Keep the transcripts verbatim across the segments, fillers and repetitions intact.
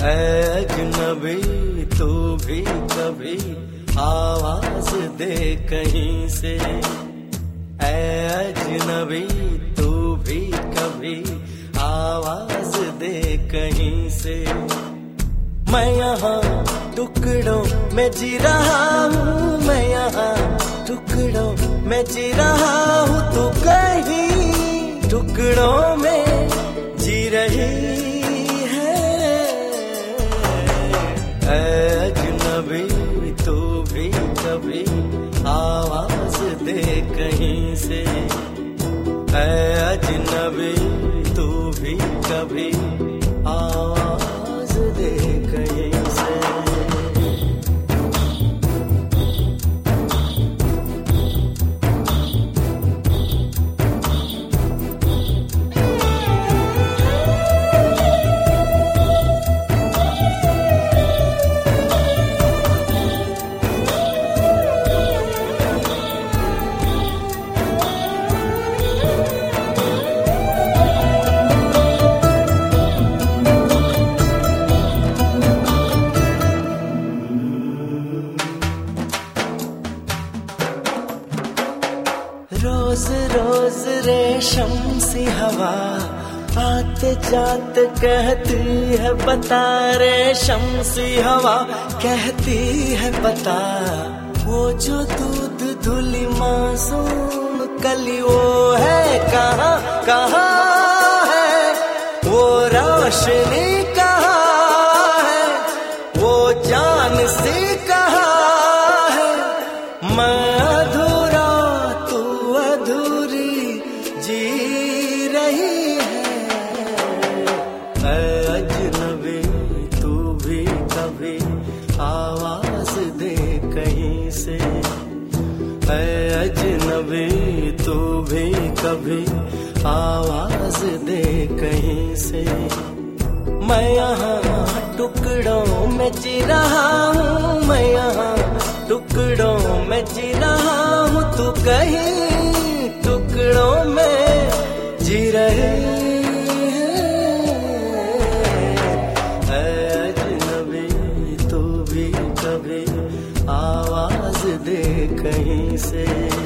अजनबी तू भी कभी आवाज दे कहीं से, अजनबी तू भी कभी आवाज दे कहीं से। मैं यहाँ टुकड़ों में जी रहा हूँ, मैं यहाँ टुकड़ों में जी रहा हूँ, तू कहीं टुकड़ों में जी रही है। अजनबी तू भी कभी आवाज दे कहीं से, अजनबी तू भी कभी आवाज दे कहीं से। रोज रोज रेशम सी हवा आते जाते कहती है बता, रेशम सी हवा कहती है बता, वो जो दूध धुली मासूम कली वो है कहाँ कहाँ है, वो रोशनी कहाँ है, वो जान सी कहाँ है। मैं अधूरा तू अधूरी जी रही है। अजनबी तू भी कभी आवाज दे कहीं से, अजनबी तू भी कभी आवाज दे कहीं से। मैं यहाँ टुकड़ों में जी रहा हूँ, मैं यहाँ टुकड़ों में जी रहा हूँ, तू कहीं टुकड़ों में जी रही है। अजनबी तू भी कभी आवाज दे कहीं से।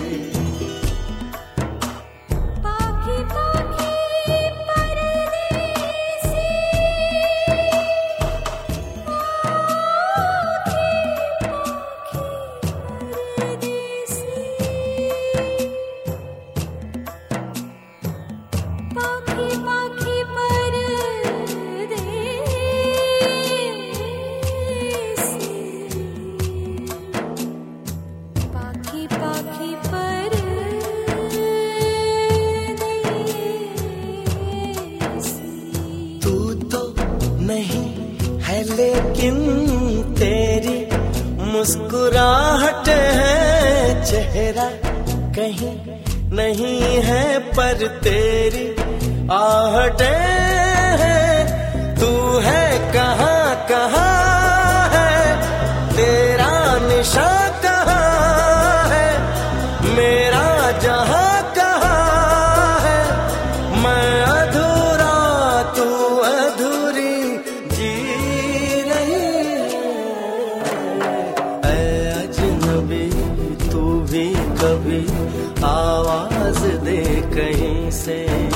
नहीं है लेकिन तेरी मुस्कुराहट है, चेहरा कहीं नहीं है पर तेरी आहटें हैं। तू है कहाँ कहाँ है, तेरा निशान कहाँ है, मेरा जहाँ कहाँ है। मैं अधूरा तू अधूरी जी रही है। अजनबी तू भी कभी आवाज दे कहीं से,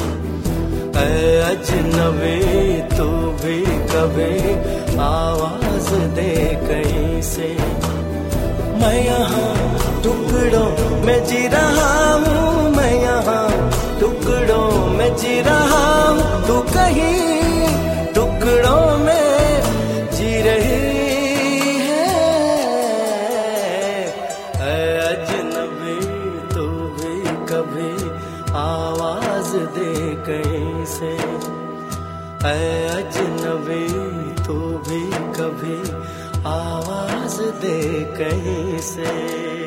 अजनबी तू भी कभी आवाज दे कहीं से। मैं यहाँ टुकड़ों में जी रहा हूँ, मैं यहाँ टुकड़ों में जी रहा हूँ, तू कहीं टुकड़ों में जी रही है। अजनबी तू भी कभी आवाज दे कहीं से, अजनबी तू भी कभी आवाज दे कहीं से।